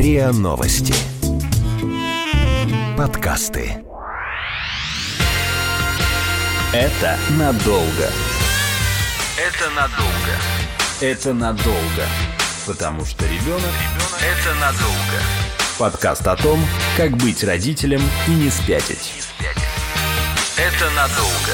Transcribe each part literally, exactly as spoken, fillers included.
РИА Новости. Подкасты. Это надолго. Это надолго. Это надолго. Потому что ребенок – это надолго. Подкаст о том, как быть родителем и не спятить. Это надолго.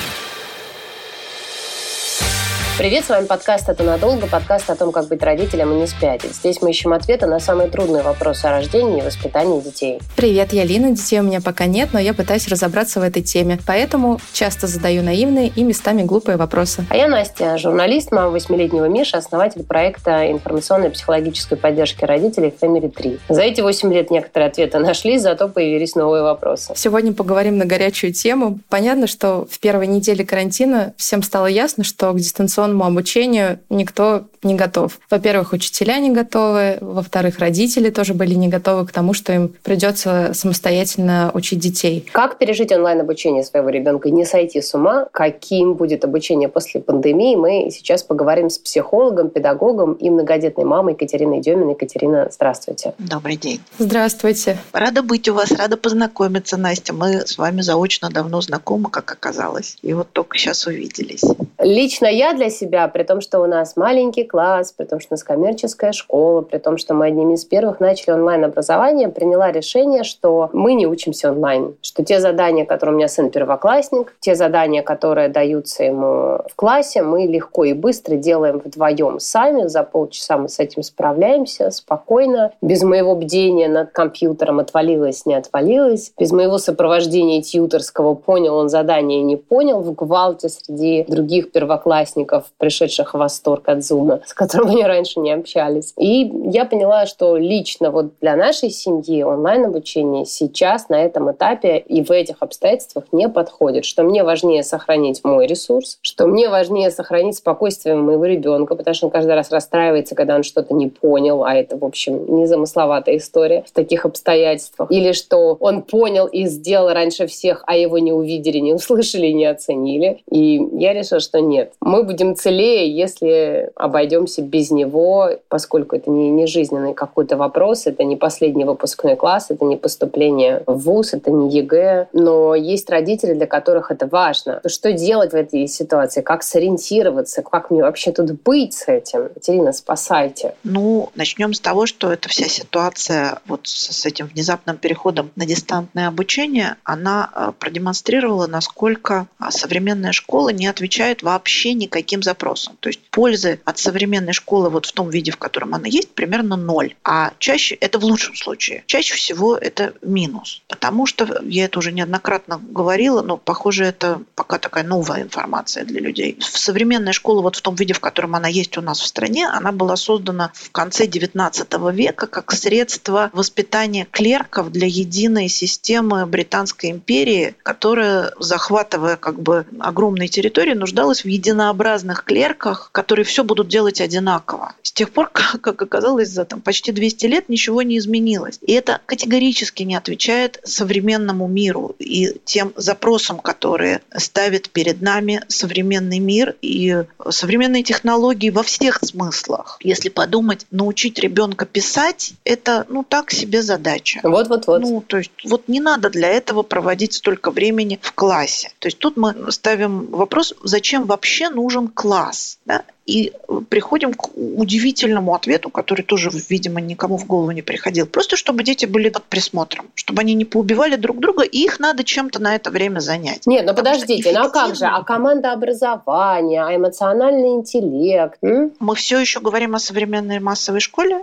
Привет, с вами подкаст «Это надолго», подкаст о том, как быть родителем и не спятить. Здесь мы ищем ответы на самые трудные вопросы о рождении и воспитании детей. Привет, я Лина, детей у меня пока нет, но я пытаюсь разобраться в этой теме, поэтому часто задаю наивные и местами глупые вопросы. А я Настя, журналист, мама восьмилетнего Миши, основатель проекта информационной и психологической поддержки родителей Family три. За эти восемь лет некоторые ответы нашлись, зато появились новые вопросы. Сегодня поговорим на горячую тему. Понятно, что в первой неделе карантина всем стало ясно, что к дистанционному обучению никто не готов. Во-первых, учителя не готовы, во-вторых, родители тоже были не готовы к тому, что им придется самостоятельно учить детей. Как пережить онлайн-обучение своего ребенка и не сойти с ума? Каким будет обучение после пандемии? Мы сейчас поговорим с психологом, педагогом и многодетной мамой Екатериной Деминой. Екатерина, здравствуйте. Добрый день. Здравствуйте. Рада быть у вас, рада познакомиться, Настя. Мы с вами заочно давно знакомы, как оказалось. И вот только сейчас увиделись. Лично я для себя, при том, что у нас маленький класс, при том, что у нас коммерческая школа, при том, что мы одними из первых начали онлайн-образование, приняла решение, что мы не учимся онлайн. Что те задания, которые у меня сын первоклассник, те задания, которые даются ему в классе, мы легко и быстро делаем вдвоем сами. За полчаса мы с этим справляемся спокойно, без моего бдения над компьютером, отвалилось, не отвалилось, без моего сопровождения тьюторского, понял он задание, не понял, в гвалте среди других первоклассников, пришедших в восторг от Зума, с которым они раньше не общались. И я поняла, что лично вот для нашей семьи онлайн-обучение сейчас на этом этапе и в этих обстоятельствах не подходит. Что мне важнее сохранить мой ресурс, что мне важнее сохранить спокойствие моего ребенка, потому что он каждый раз расстраивается, когда он что-то не понял, а это, в общем, незамысловатая история в таких обстоятельствах. Или что он понял и сделал раньше всех, а его не увидели, не услышали, не оценили. И я решила, что нет. Мы будем целее, если обойдемся без него, поскольку это не, не жизненный какой-то вопрос, это не последний выпускной класс, это не поступление в вуз, это не ЕГЭ. Но есть родители, для которых это важно. Что делать в этой ситуации? Как сориентироваться? Как мне вообще тут быть с этим? Екатерина, спасайте. Ну, начнем с того, что эта вся ситуация вот с, с этим внезапным переходом на дистантное обучение, она продемонстрировала, насколько современная школа не отвечает вообще никаким запросам. То есть пользы от современной школы вот в том виде, в котором она есть, примерно ноль. А чаще, это в лучшем случае, чаще всего это минус. Потому что, я это уже неоднократно говорила, но, похоже, это пока такая новая информация для людей. Современная школа вот в том виде, в котором она есть у нас в стране, она была создана в конце девятнадцатого века как средство воспитания клерков для единой системы Британской империи, которая, захватывая как бы огромные территории, нуждалась в единообразных клерках, которые все будут делать одинаково. С тех пор, как оказалось, за там, почти двести лет ничего не изменилось. И это категорически не отвечает современному миру и тем запросам, которые ставит перед нами современный мир и современные технологии во всех смыслах. Если подумать, научить ребенка писать, это ну так себе задача. Вот-вот-вот. Ну, то есть вот не надо для этого проводить столько времени в классе. То есть тут мы ставим вопрос, зачем вообще нужен класс, да? И приходим к удивительному ответу, который тоже, видимо, никому в голову не приходил. Просто чтобы дети были под присмотром, чтобы они не поубивали друг друга, и их надо чем-то на это время занять. Нет, ну подождите, ну а как же? А команда образования, а эмоциональный интеллект? М? Мы все еще говорим о современной массовой школе,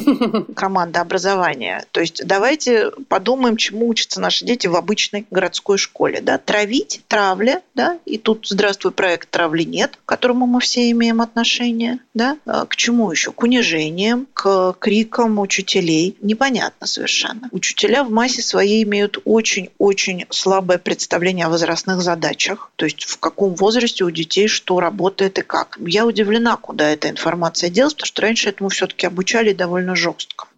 команда образования. То есть давайте подумаем, чему учатся наши дети в обычной городской школе. Да? Травить, травля, да? И тут, здравствуй, проект «Травли нет», к которому мы все имеем отношения, да? К чему еще? К унижениям, к крикам учителей. Непонятно совершенно. Учителя в массе своей имеют очень-очень слабое представление о возрастных задачах, то есть в каком возрасте у детей что работает и как. Я удивлена, куда эта информация делась, потому что раньше этому все-таки обучали довольно жестко.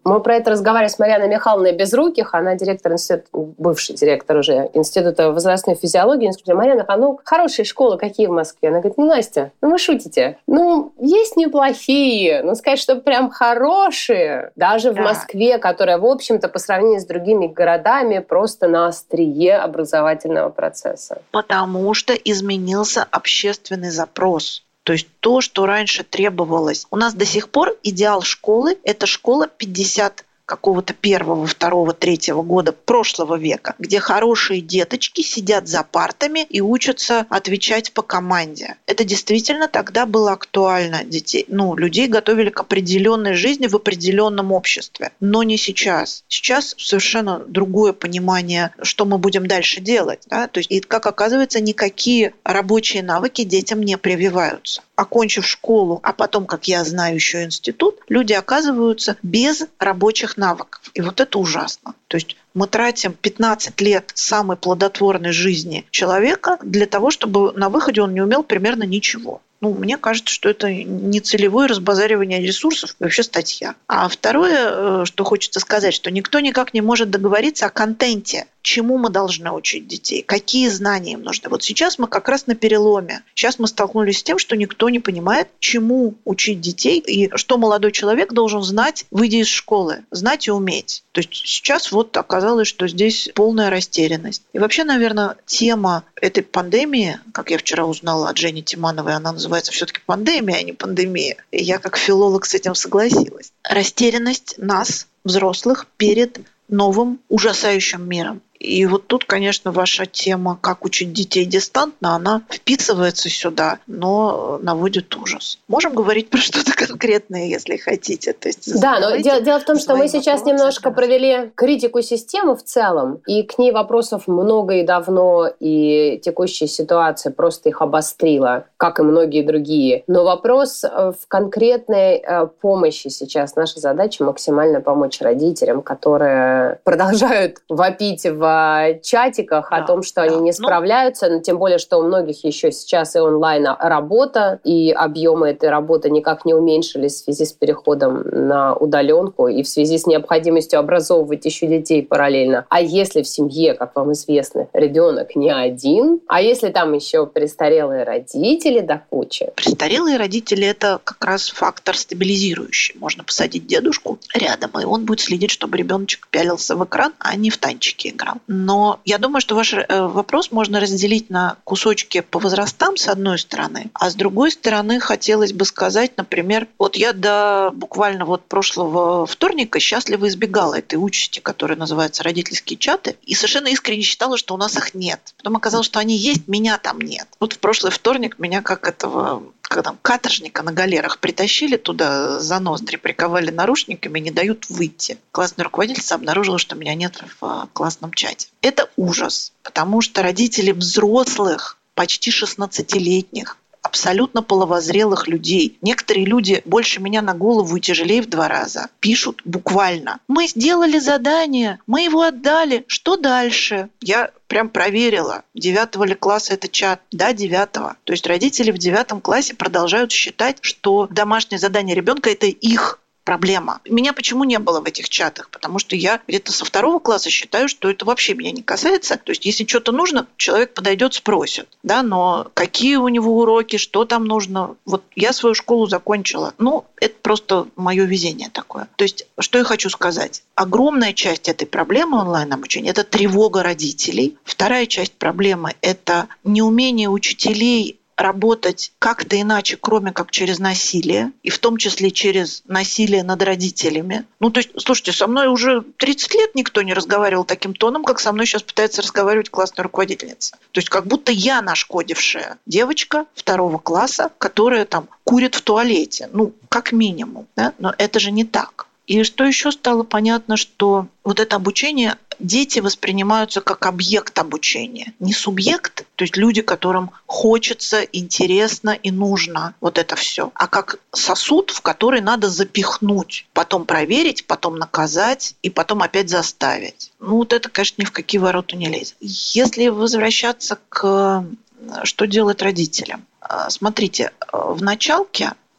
Мы про это разговаривали с Марьяной Михайловной Безруких, она директор института, бывший директор уже Института возрастной физиологии. Я сказала: Марьяна, а ну, хорошие школы какие в Москве? Она говорит: ну, Настя, ну вы шутите. Ну, есть неплохие, но сказать, что прям хорошие, даже да. в Москве, которая, в общем-то, по сравнению с другими городами, просто на острие образовательного процесса. Потому что изменился общественный запрос. То есть то, что раньше требовалось. У нас до сих пор идеал школы – это школа пятьдесят какого-то первого, второго, третьего года прошлого века, где хорошие деточки сидят за партами и учатся отвечать по команде. Это действительно тогда было актуально. Детей, ну, людей готовили к определенной жизни в определенном обществе. Но не сейчас. Сейчас совершенно другое понимание, что мы будем дальше делать. Да? То есть, и, как оказывается, никакие рабочие навыки детям не прививаются. Окончив школу, а потом, как я знаю, еще институт, люди оказываются без рабочих навыков. И вот это ужасно. То есть мы тратим пятнадцать лет самой плодотворной жизни человека для того, чтобы на выходе он не умел примерно ничего. Ну, мне кажется, что это не целевое разбазаривание ресурсов, вообще статья. А второе, что хочется сказать, что никто никак не может договориться о контенте, чему мы должны учить детей, какие знания им нужны. Вот сейчас мы как раз на переломе. Сейчас мы столкнулись с тем, что никто не понимает, чему учить детей и что молодой человек должен знать, выйдя из школы, знать и уметь. То есть сейчас вот оказалось, что здесь полная растерянность. И вообще, наверное, тема этой пандемии, как я вчера узнала от Жени Тимановой, она называется все-таки пандемия, а не пандемия. И я как филолог с этим согласилась. Растерянность нас, взрослых, перед новым ужасающим миром. И вот тут, конечно, ваша тема, как учить детей дистантно, она вписывается сюда, но наводит ужас. Можем говорить про что-то конкретное, если хотите. То есть, да, но дело, дело в том, что мы сейчас вопросы, немножко провели критику системы в целом, и к ней вопросов много и давно, и текущая ситуация просто их обострила, как и многие другие. Но вопрос в конкретной помощи сейчас. Наша задача максимально помочь родителям, которые продолжают вопить в чатиках да, о том, что да, они не справляются, но тем более, что у многих еще сейчас и онлайн работа, и объемы этой работы никак не уменьшились в связи с переходом на удаленку и в связи с необходимостью образовывать еще детей параллельно. А если в семье, как вам известно, ребенок не один, а если там еще престарелые родители до кучи? Престарелые родители – это как раз фактор стабилизирующий. Можно посадить дедушку рядом, и он будет следить, чтобы ребеночек пялился в экран, а не в танчики играл. Но я думаю, что ваш вопрос можно разделить на кусочки по возрастам, с одной стороны, а с другой стороны хотелось бы сказать, например, вот я до буквально вот прошлого вторника счастливо избегала этой участи, которая называется родительские чаты, и совершенно искренне считала, что у нас их нет. Потом оказалось, что они есть, меня там нет. Вот в прошлый вторник меня как этого... как там, каторжника на галерах притащили туда за ноздри, приковали наручниками, не дают выйти. Классная руководительница обнаружила, что меня нет в классном чате. Это ужас, потому что родители взрослых, почти шестнадцатилетних, абсолютно половозрелых людей. Некоторые люди больше меня на голову и тяжелее в два раза. Пишут буквально: мы сделали задание, мы его отдали, что дальше? Я прям проверила, девятого ли класса это чат. Да, девятого. То есть родители в девятом классе продолжают считать, что домашнее задание ребенка – это их проблема. Меня почему не было в этих чатах? Потому что я где-то со второго класса считаю, что это вообще меня не касается. То есть если что-то нужно, человек подойдет, спросит. Да, но какие у него уроки, что там нужно? Вот я свою школу закончила. Ну, это просто мое везение такое. То есть что я хочу сказать? Огромная часть этой проблемы онлайн-обучения – это тревога родителей. Вторая часть проблемы – это неумение учителей работать как-то иначе, кроме как через насилие, и в том числе через насилие над родителями. Ну, то есть, слушайте, со мной уже тридцать лет никто не разговаривал таким тоном, как со мной сейчас пытается разговаривать классная руководительница. То есть, как будто я нашкодившая девочка второго класса, которая там курит в туалете. Ну, как минимум. Да? Но это же не так. И что еще стало понятно, что вот это обучение, дети воспринимаются как объект обучения, не субъект, то есть люди, которым хочется, интересно и нужно вот это все, а как сосуд, в который надо запихнуть, потом проверить, потом наказать и потом опять заставить. Ну вот это, конечно, ни в какие ворота не лезет. Если возвращаться к что делать родителям. Смотрите, в началке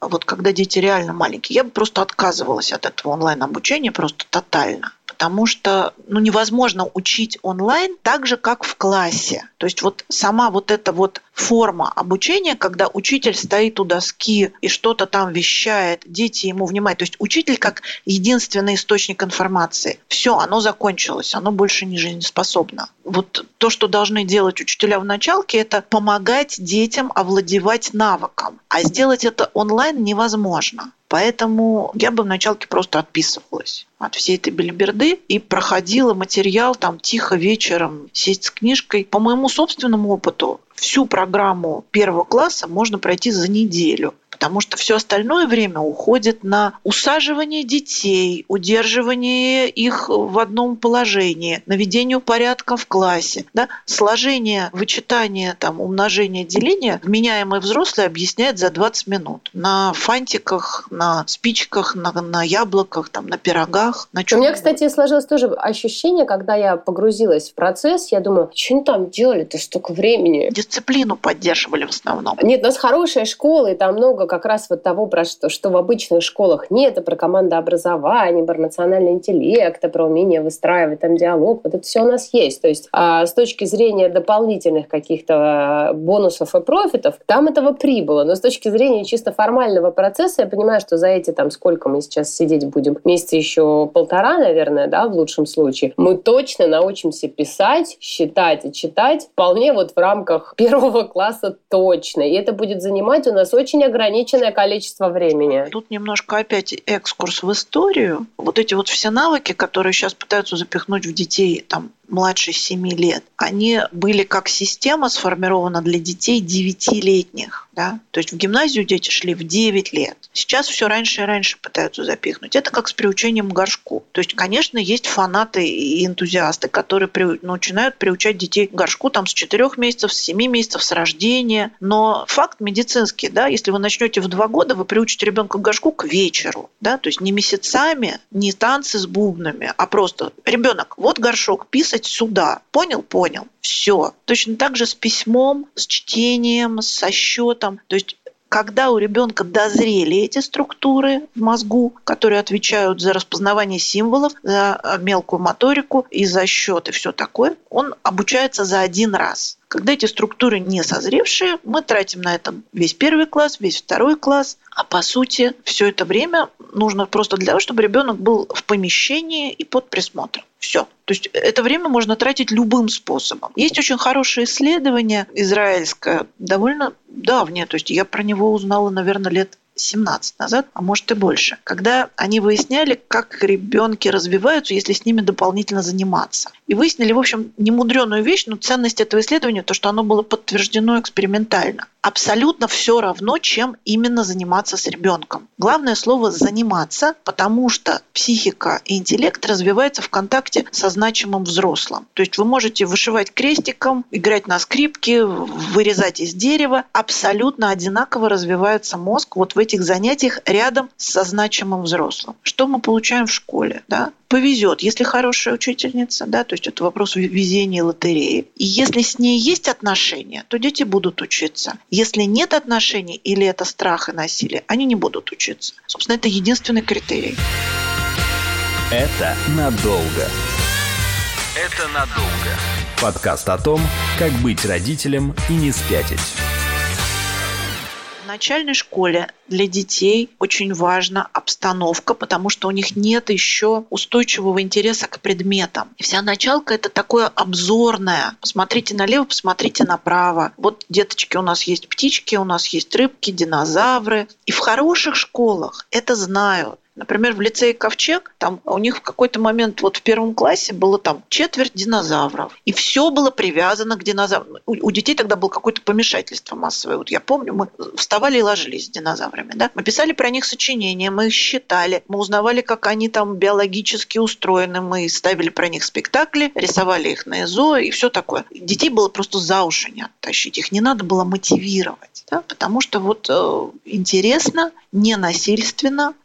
вот когда дети реально маленькие, я бы просто отказывалась от этого онлайн-обучения просто тотально. Потому что ну, невозможно учить онлайн так же, как в классе. То есть вот сама вот эта вот форма обучения, когда учитель стоит у доски и что-то там вещает, дети ему внимают. То есть учитель как единственный источник информации. Все, оно закончилось, оно больше не жизнеспособно. Вот то, что должны делать учителя в началке, это помогать детям овладевать навыком. А сделать это онлайн невозможно. Поэтому я бы в началке просто отписывалась от всей этой белиберды и проходила материал там тихо вечером, сесть с книжкой. По моему собственному опыту, всю программу первого класса можно пройти за неделю, потому что все остальное время уходит на усаживание детей, удерживание их в одном положении, наведение порядка в классе, да? Сложение, вычитание, там, умножение, деление вменяемый взрослый объясняет за двадцать минут. На фантиках, на спичках, на, на яблоках, там, на пирогах. На У меня, кстати, сложилось тоже ощущение, когда я погрузилась в процесс, я думаю, что они там делали-то столько времени? Дисциплину поддерживали в основном. Нет, у нас хорошая школа, и там много как раз вот того, про что, что в обычных школах нет, это про командообразование, про эмоциональный интеллект, про умение выстраивать там диалог. Вот это все у нас есть. То есть а, с точки зрения дополнительных каких-то бонусов и профитов, там этого прибыло. Но с точки зрения чисто формального процесса, я понимаю, что за эти там сколько мы сейчас сидеть будем, месяца еще полтора, наверное, да, в лучшем случае, мы точно научимся писать, считать и читать вполне вот в рамках первого класса точно. И это будет занимать у нас очень ограниченное количество времени. Тут немножко опять экскурс в историю. Вот эти вот все навыки, которые сейчас пытаются запихнуть в детей там младше семи лет, они были как система сформирована для детей девятилетних. Да? То есть в гимназию дети шли в девять лет. Сейчас все раньше и раньше пытаются запихнуть. Это как с приучением к горшку. То есть, конечно, есть фанаты и энтузиасты, которые при, начинают приучать детей к горшку там, с четырёх месяцев, с семи месяцев, с рождения. Но факт медицинский, да, если вы начнете в два года, вы приучите ребенка к горшку к вечеру. Да? То есть не месяцами, не танцы с бубнами, а просто ребенок, вот горшок, писать сюда. Понял? Понял. Все. Точно так же с письмом, с чтением, со счетом. То есть когда у ребенка дозрели эти структуры в мозгу, которые отвечают за распознавание символов, за мелкую моторику и за счет и все такое, он обучается за один раз. Когда эти структуры не созревшие, мы тратим на это весь первый класс, весь второй класс, а по сути все это время нужно просто для того, чтобы ребенок был в помещении и под присмотром. Все. То есть это время можно тратить любым способом. Есть очень хорошее исследование израильское, довольно давнее, то есть я про него узнала, наверное, лет семнадцать назад, а может и больше, когда они выясняли, как ребенки развиваются, если с ними дополнительно заниматься. И выяснили, в общем, немудреную вещь, но ценность этого исследования, то, что оно было подтверждено экспериментально. Абсолютно все равно, чем именно заниматься с ребенком. Главное слово «заниматься», потому что психика и интеллект развиваются в контакте со значимым взрослым. То есть вы можете вышивать крестиком, играть на скрипке, вырезать из дерева. Абсолютно одинаково развивается мозг вот в этих занятиях рядом со значимым взрослым. Что мы получаем в школе? Да? Повезет, если хорошая учительница, да, то есть это вопрос везения и лотереи. И если с ней есть отношения, то дети будут учиться. Если нет отношений или это страх и насилие, они не будут учиться. Собственно, это единственный критерий. Это надолго. Это надолго. Подкаст о том, как быть родителем и не спятить. В начальной школе для детей очень важна обстановка, потому что у них нет еще устойчивого интереса к предметам. И вся началка – это такое обзорное. Посмотрите налево, посмотрите направо. Вот, деточки, у нас есть птички, у нас есть рыбки, динозавры. И в хороших школах это знают. Например, в лицее «Ковчег» там у них в какой-то момент вот в первом классе было там четверть динозавров. И все было привязано к динозаврам. У, у детей тогда было какое-то помешательство массовое. Вот я помню, мы вставали и ложились с динозаврами. Да? Мы писали про них сочинения, мы их считали, мы узнавали, как они там биологически устроены, мы ставили про них спектакли, рисовали их на ЭЗО и все такое. Детей было просто за уши не оттащить, их не надо было мотивировать. Да? Потому что вот э, интересно, ненасильственно,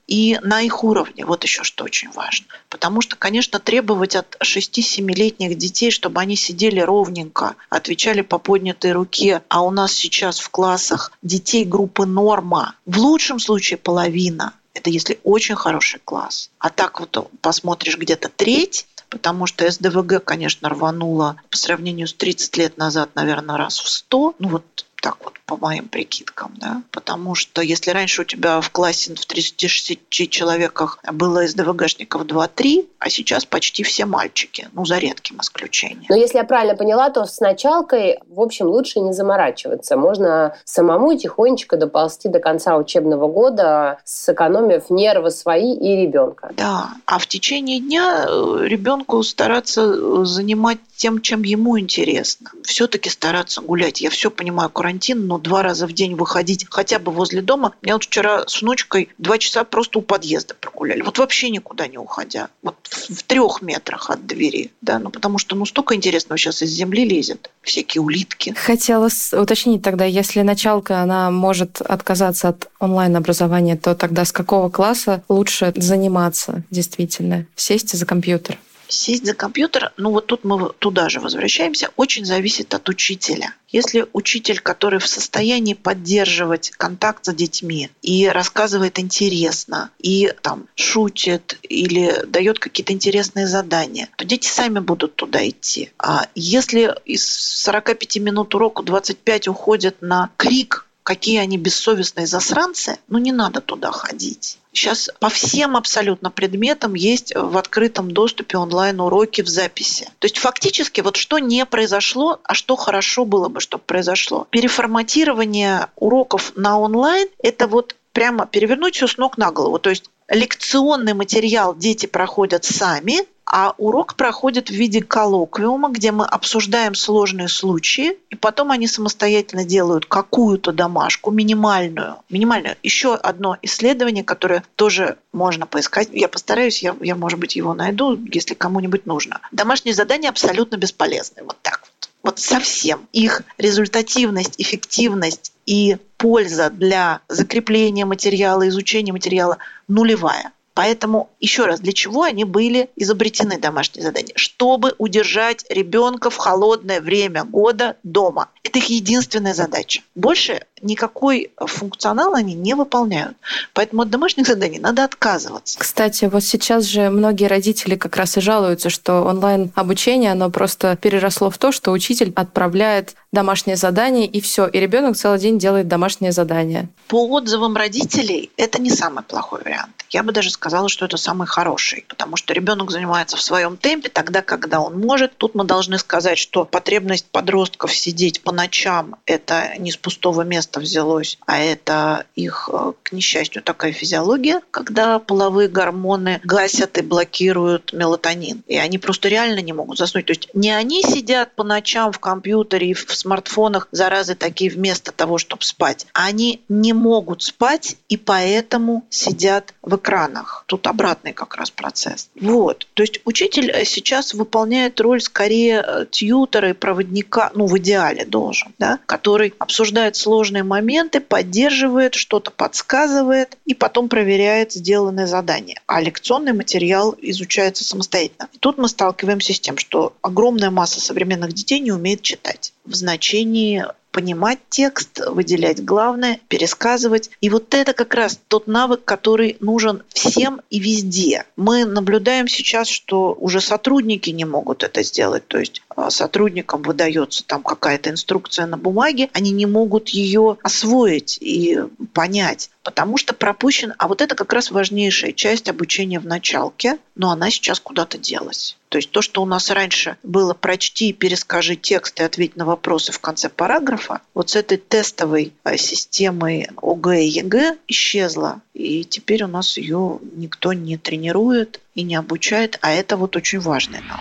и на их уровне. Вот еще что очень важно. Потому что, конечно, требовать от шести-семилетних детей, чтобы они сидели ровненько, отвечали по поднятой руке, а у нас сейчас в классах детей группы норма, в лучшем случае половина. Это если очень хороший класс. А так вот посмотришь где-то треть, потому что эс дэ вэ гэ, конечно, рвануло по сравнению с тридцать лет назад, наверное, раз в сто. Ну вот так вот по моим прикидкам, да. Потому что если раньше у тебя в классе в тридцати шести человеках было эс дэ вэ гэшников два-три, а сейчас почти все мальчики, ну, за редким исключением. Но если я правильно поняла, то с началкой, в общем, лучше не заморачиваться. Можно самому тихонечко доползти до конца учебного года, сэкономив нервы свои и ребенка. Да, а в течение дня ребенку стараться занимать тем, чем ему интересно. Все-таки стараться гулять. Я все понимаю, карантин, но два раза в день выходить хотя бы возле дома. Я вот вчера с внучкой два часа просто у подъезда прогуляли. Вот вообще никуда не уходя. Вот в, в трех метрах от двери. Да? Ну, потому что ну, столько интересного сейчас из земли лезет. Всякие улитки. Хотела уточнить тогда, если началка, она может отказаться от онлайн-образования, то тогда с какого класса лучше заниматься действительно? Сесть за компьютер? Сесть за компьютер, ну вот тут мы туда же возвращаемся, очень зависит от учителя. Если учитель, который в состоянии поддерживать контакт с детьми и рассказывает интересно, и там шутит или дает какие-то интересные задания, то дети сами будут туда идти. А если из сорока пяти минут урока двадцать пять уходят на крик, какие они бессовестные засранцы, ну не надо туда ходить. Сейчас по всем абсолютно предметам есть в открытом доступе онлайн-уроки в записи. То есть фактически вот что не произошло, а что хорошо было бы, чтобы произошло. Переформатирование уроков на онлайн – это вот прямо перевернуть все с ног на голову. То есть лекционный материал дети проходят сами, а урок проходит в виде коллоквиума, где мы обсуждаем сложные случаи, и потом они самостоятельно делают какую-то домашку, минимальную. Минимальную. Еще одно исследование, которое тоже можно поискать. Я постараюсь, я, я может быть, его найду, если кому-нибудь нужно. Домашние задания абсолютно бесполезны. Вот так вот. Вот совсем. Их результативность, эффективность и польза для закрепления материала, изучения материала нулевая. Поэтому, еще раз, для чего они были изобретены, домашние задания? Чтобы удержать ребенка в холодное время года дома. Это их единственная задача. Больше никакой функционал они не выполняют. Поэтому от домашних заданий надо отказываться. Кстати, вот сейчас же многие родители как раз и жалуются, что онлайн-обучение, оно просто переросло в то, что учитель отправляет домашнее задание, и все, и ребенок целый день делает домашнее задание. По отзывам родителей, это не самый плохой вариант. Я бы даже сказала, что это самый хороший, потому что ребенок занимается в своем темпе тогда, когда он может. Тут мы должны сказать, что потребность подростков сидеть по ночам – это не с пустого места взялось, а это их, к несчастью, такая физиология, когда половые гормоны гасят и блокируют мелатонин. И они просто реально не могут заснуть. То есть не они сидят по ночам в компьютере и в смартфонах, заразы такие, вместо того, чтобы спать. Они не могут спать и поэтому сидят в экранах. Тут обратный как раз процесс. Вот. То есть учитель сейчас выполняет роль скорее тьютера и проводника, ну, в идеале должен, да, который обсуждает сложные моменты, поддерживает, что-то подсказывает и потом проверяет сделанные задания. А лекционный материал изучается самостоятельно. И тут мы сталкиваемся с тем, что огромная масса современных детей не умеет читать. В значении понимать текст, выделять главное, пересказывать. И вот это как раз тот навык, который нужен всем и везде. Мы наблюдаем сейчас, что уже сотрудники не могут это сделать. То есть сотрудникам выдается там какая-то инструкция на бумаге, они не могут ее освоить и понять, потому что пропущен. А вот это как раз важнейшая часть обучения в началке, но она сейчас куда-то делась. То есть то, что у нас раньше было «прочти, перескажи текст и ответь на вопросы в конце параграфа», вот с этой тестовой системой о гэ и е гэ исчезла. И теперь у нас ее никто не тренирует и не обучает, а это вот очень важный навык.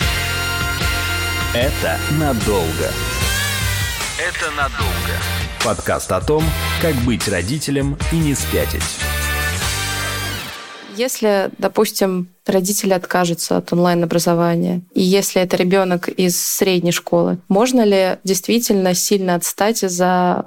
Это надолго. Это надолго. Подкаст о том, как быть родителем и не спятить. Если, допустим, родители откажутся от онлайн-образования, и если это ребенок из средней школы, можно ли действительно сильно отстать из-за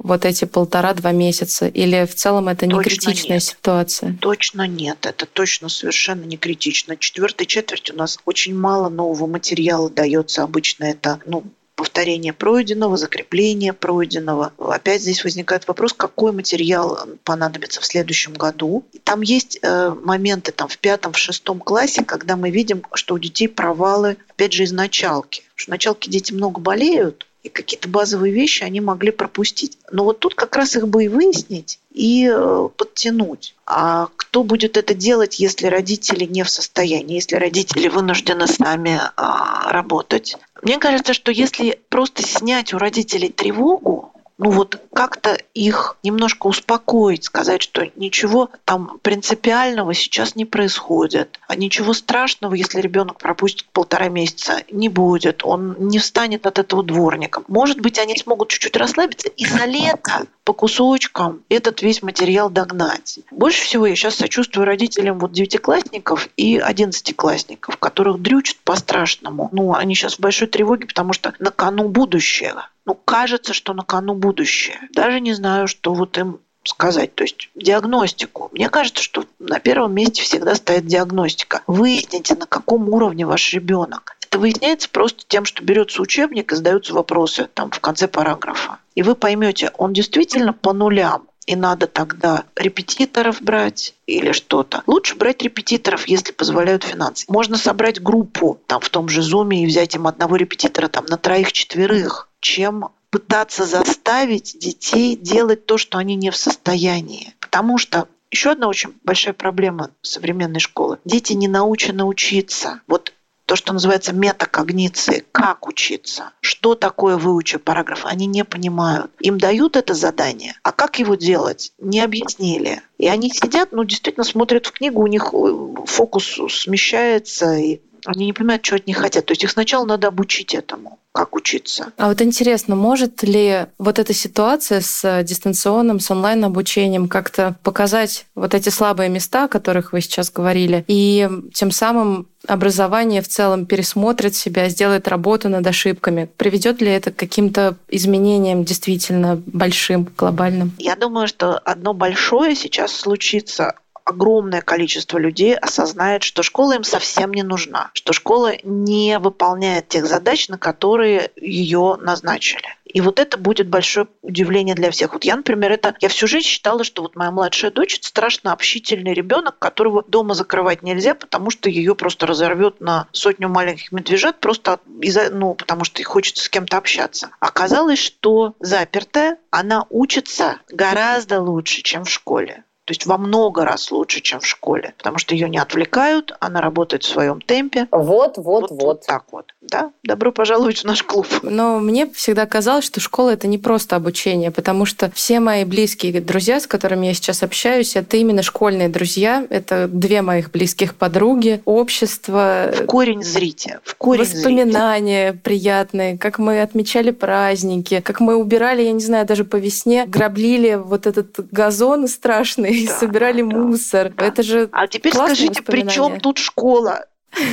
вот эти полтора-два месяца? Или в целом это не критичная ситуация? Точно нет. Это точно совершенно не критично. Четвертая четверть у нас очень мало нового материала дается. Обычно это, ну, повторение пройденного, закрепление пройденного. Опять здесь возникает вопрос, какой материал понадобится в следующем году. И там есть э, моменты там, в пятом, в шестом классе, когда мы видим, что у детей провалы, опять же, из началки. Потому что в началке дети много болеют, и какие-то базовые вещи они могли пропустить. Но вот тут как раз их бы и выяснить, и э, подтянуть. А кто будет это делать, если родители не в состоянии, если родители вынуждены с нами э, работать? Мне кажется, что если просто снять у родителей тревогу, ну вот как-то их немножко успокоить, сказать, что ничего там принципиального сейчас не происходит, а ничего страшного, если ребенок пропустит полтора месяца, не будет, он не встанет от этого дворником. Может быть, они смогут чуть-чуть расслабиться и за лето по кусочкам этот весь материал догнать. Больше всего я сейчас сочувствую родителям вот девятиклассников и одиннадцатиклассников, которых дрючат по-страшному. Ну, они сейчас в большой тревоге, потому что на кону будущее. Ну, кажется, что на кону будущее. Даже не знаю, что вот им сказать. То есть диагностику. Мне кажется, что на первом месте всегда стоит диагностика. Выясните, на каком уровне ваш ребенок. Это выясняется просто тем, что берется учебник и задаются вопросы там в конце параграфа. И вы поймете, он действительно по нулям. И надо тогда репетиторов брать или что-то. Лучше брать репетиторов, если позволяют финансы. Можно собрать группу там в том же Zoom и взять им одного репетитора там на троих-четверых, чем пытаться заставить детей делать то, что они не в состоянии. Потому что еще одна очень большая проблема современной школы. Дети не научены учиться. Вот то, что называется метакогницией, как учиться, что такое выучи параграф, они не понимают. Им дают это задание, а как его делать, не объяснили. И они сидят, ну, действительно смотрят в книгу, у них фокус смещается, и они не понимают, что от них хотят. То есть их сначала надо обучить этому, как учиться. А вот интересно, может ли вот эта ситуация с дистанционным, с онлайн-обучением как-то показать вот эти слабые места, о которых вы сейчас говорили, и тем самым образование в целом пересмотрит себя, сделает работу над ошибками? Приведет ли это к каким-то изменениям действительно большим, глобальным? Я думаю, что одно большое сейчас случится. Огромное количество людей осознает, что школа им совсем не нужна, что школа не выполняет тех задач, на которые ее назначили. И вот это будет большое удивление для всех. Вот я, например, это я всю жизнь считала, что вот моя младшая дочь это страшно общительный ребенок, которого дома закрывать нельзя, потому что ее просто разорвет на сотню маленьких медвежат, просто из-за, ну, потому что ей хочется с кем-то общаться. Оказалось, что запертая, она учится гораздо лучше, чем в школе. То есть во много раз лучше, чем в школе, потому что ее не отвлекают, она работает в своем темпе. Вот, вот, вот. Вот так вот. Да? Добро пожаловать в наш клуб. Но мне всегда казалось, что школа — это не просто обучение, потому что все мои близкие друзья, с которыми я сейчас общаюсь, это именно школьные друзья. Это две моих близких подруги, общество. В корень зрите. В корень воспоминания зрите. Приятные, как мы отмечали праздники, как мы убирали, я не знаю, даже по весне, граблили вот этот газон страшный, и да, собирали да, мусор. Да. Это же А теперь скажите, при чем тут школа?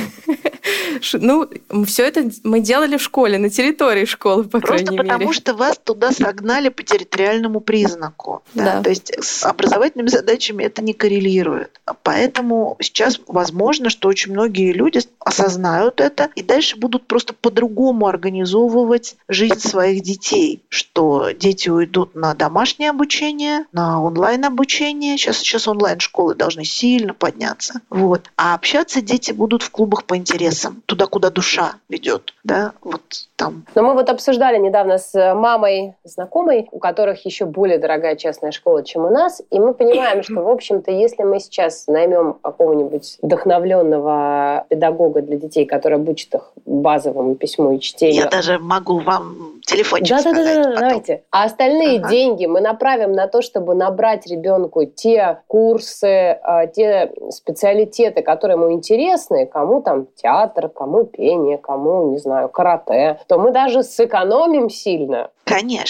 Ну, все это мы делали в школе, на территории школы, по Просто крайней мере. Просто потому, что вас туда согнали по территориальному признаку. Да? Да. То есть с образовательными задачами это не коррелирует. Поэтому сейчас возможно, что очень многие люди осознают это и дальше будут просто по-другому организовывать жизнь своих детей. Что дети уйдут на домашнее обучение, на онлайн-обучение. Сейчас, сейчас онлайн-школы должны сильно подняться. Вот. А общаться дети будут в клубах по интересам, туда, куда душа ведет, да, вот там. Но мы вот обсуждали недавно с мамой знакомой, у которых еще более дорогая частная школа, чем у нас, и мы понимаем, что, в общем-то, если мы сейчас наймем какого-нибудь вдохновленного педагога для детей, который обучит их базовому письму и чтению. Я даже могу вам телефончик да, сказать. Да, да, да, давайте. А остальные ага. деньги мы направим на то, чтобы набрать ребенку те курсы, те специалитеты, которые ему интересны, кому там театр, кому пение, кому, не знаю, карате, то мы даже сэкономим сильно. Конечно.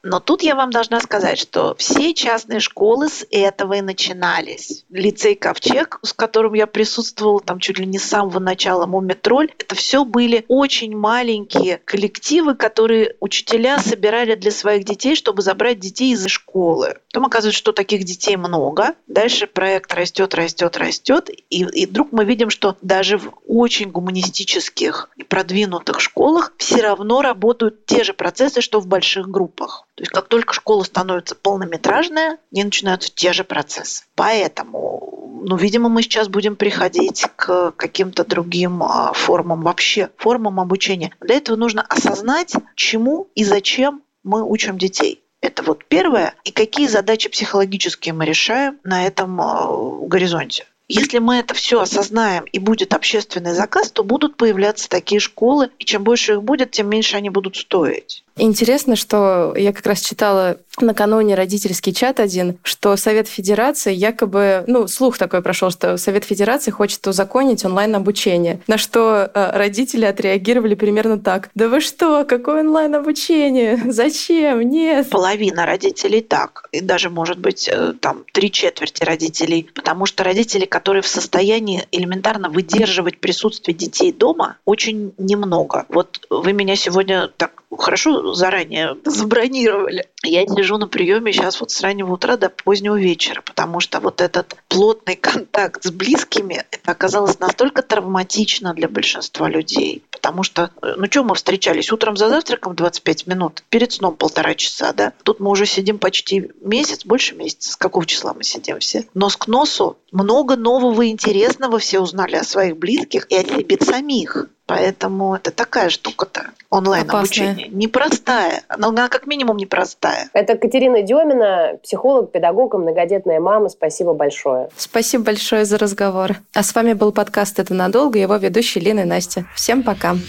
Но тут я вам должна сказать, что все частные школы с этого и начинались. Лицей «Ковчег», с которым я присутствовала там чуть ли не с самого начала, «Мумитроль», это все были очень маленькие коллективы, которые учителя собирали для своих детей, чтобы забрать детей из школы. Потом оказывается, что таких детей много. Дальше проект растет, растет, растет. И, и вдруг мы видим, что даже в очень гуманистических и продвинутых школах все равно работают те же процессы, что в больших группах. То есть как только школа становится полнометражная, не начинаются те же процессы. Поэтому, ну, видимо, мы сейчас будем приходить к каким-то другим формам вообще, формам обучения. Для этого нужно осознать, чему и зачем мы учим детей. Это вот первое. И какие задачи психологические мы решаем на этом э, горизонте. Если мы это все осознаем и будет общественный заказ, то будут появляться такие школы, и чем больше их будет, тем меньше они будут стоить. Интересно, что я как раз читала накануне родительский чат один, что Совет Федерации якобы, ну, слух такой прошел, что Совет Федерации хочет узаконить онлайн-обучение. На что родители отреагировали примерно так. Да вы что, какое онлайн-обучение? Зачем? Нет. Половина родителей так. И даже, может быть, там три четверти родителей. Потому что родители, которые в состоянии элементарно выдерживать присутствие детей дома, очень немного. Вот вы меня сегодня так хорошо заранее забронировали. Я сижу на приеме сейчас вот с раннего утра до позднего вечера, потому что вот этот плотный контакт с близкими, это оказалось настолько травматично для большинства людей. Потому что, ну что, мы встречались утром за завтраком двадцать пять минут, перед сном полтора часа, да? Тут мы уже сидим почти месяц, больше месяца. С какого числа мы сидим все? Нос к носу. Много нового и интересного все узнали о своих близких и о себе самих. Поэтому это такая штука-то, онлайн-обучение. Непростая. Но она как минимум непростая. Это Катерина Демина, психолог, педагог и многодетная мама. Спасибо большое. Спасибо большое за разговор. А с вами был подкаст «Это надолго», его ведущие Лина и Настя. Всем пока.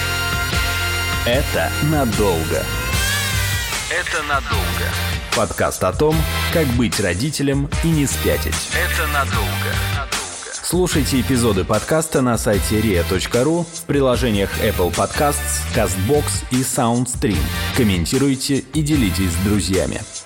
Это надолго. Это надолго. Подкаст о том, как быть родителем и не спятить. Это надолго. Слушайте эпизоды подкаста на сайте риа точка ру, в приложениях Apple Podcasts, CastBox и SoundStream. Комментируйте и делитесь с друзьями.